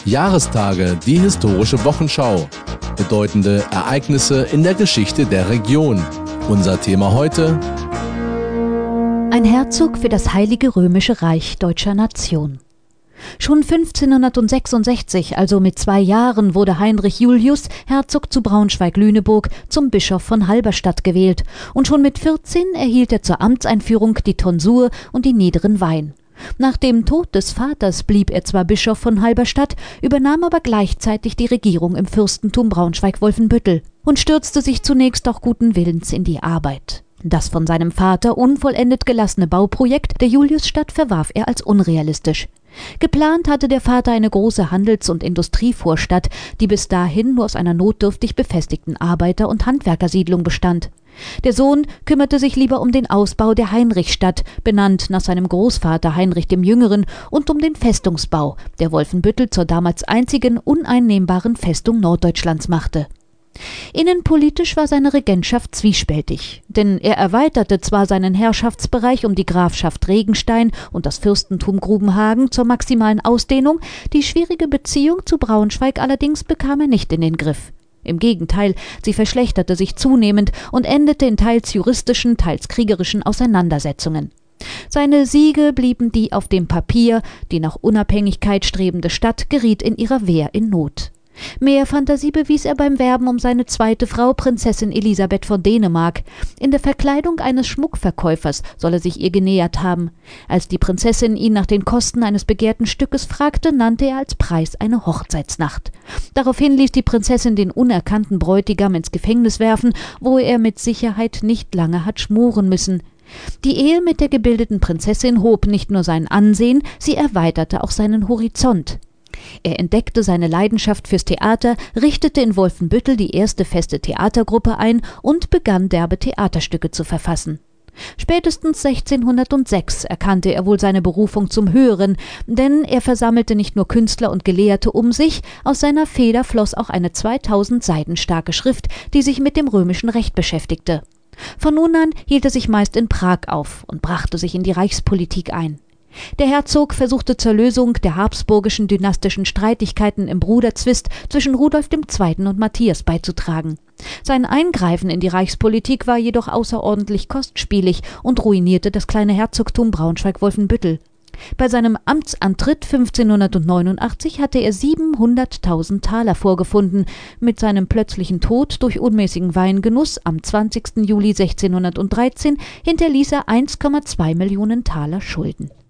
Jahrestage, die historische Wochenschau. Bedeutende Ereignisse in der Geschichte der Region. Unser Thema heute: Ein Herzog für das Heilige Römische Reich deutscher Nation. Schon 1566, also mit 2 Jahren, wurde Heinrich Julius, Herzog zu Braunschweig-Lüneburg, zum Bischof von Halberstadt gewählt, und schon mit 14 erhielt er zur Amtseinführung die Tonsur und die niederen Weihen. Nach dem Tod des Vaters blieb er zwar Bischof von Halberstadt, übernahm aber gleichzeitig die Regierung im Fürstentum Braunschweig-Wolfenbüttel und stürzte sich zunächst auch guten Willens in die Arbeit. Das von seinem Vater unvollendet gelassene Bauprojekt der Juliusstadt verwarf er als unrealistisch. Geplant hatte der Vater eine große Handels- und Industrievorstadt, die bis dahin nur aus einer notdürftig befestigten Arbeiter- und Handwerkersiedlung bestand. Der Sohn kümmerte sich lieber um den Ausbau der Heinrichstadt, benannt nach seinem Großvater Heinrich dem Jüngeren, und um den Festungsbau, der Wolfenbüttel zur damals einzigen uneinnehmbaren Festung Norddeutschlands machte. Innenpolitisch war seine Regentschaft zwiespältig, denn er erweiterte zwar seinen Herrschaftsbereich um die Grafschaft Regenstein und das Fürstentum Grubenhagen zur maximalen Ausdehnung, die schwierige Beziehung zu Braunschweig allerdings bekam er nicht in den Griff. Im Gegenteil, sie verschlechterte sich zunehmend und endete in teils juristischen, teils kriegerischen Auseinandersetzungen. Seine Siege blieben die auf dem Papier, die nach Unabhängigkeit strebende Stadt geriet in ihrer Wehr in Not. Mehr Fantasie bewies er beim Werben um seine zweite Frau, Prinzessin Elisabeth von Dänemark. In der Verkleidung eines Schmuckverkäufers soll er sich ihr genähert haben. Als die Prinzessin ihn nach den Kosten eines begehrten Stückes fragte, nannte er als Preis eine Hochzeitsnacht. Daraufhin ließ die Prinzessin den unerkannten Bräutigam ins Gefängnis werfen, wo er mit Sicherheit nicht lange hat schmoren müssen. Die Ehe mit der gebildeten Prinzessin hob nicht nur sein Ansehen, sie erweiterte auch seinen Horizont. Er entdeckte seine Leidenschaft fürs Theater, richtete in Wolfenbüttel die erste feste Theatergruppe ein und begann derbe Theaterstücke zu verfassen. Spätestens 1606 erkannte er wohl seine Berufung zum Höheren, denn er versammelte nicht nur Künstler und Gelehrte um sich, aus seiner Feder floss auch eine 2000 Seiten starke Schrift, die sich mit dem römischen Recht beschäftigte. Von nun an hielt er sich meist in Prag auf und brachte sich in die Reichspolitik ein. Der Herzog versuchte zur Lösung der habsburgischen dynastischen Streitigkeiten im Bruderzwist zwischen Rudolf II. Und Matthias beizutragen. Sein Eingreifen in die Reichspolitik war jedoch außerordentlich kostspielig und ruinierte das kleine Herzogtum Braunschweig-Wolfenbüttel. Bei seinem Amtsantritt 1589 hatte er 700.000 Taler vorgefunden. Mit seinem plötzlichen Tod durch unmäßigen Weingenuss am 20. Juli 1613 hinterließ er 1,2 Millionen Taler Schulden.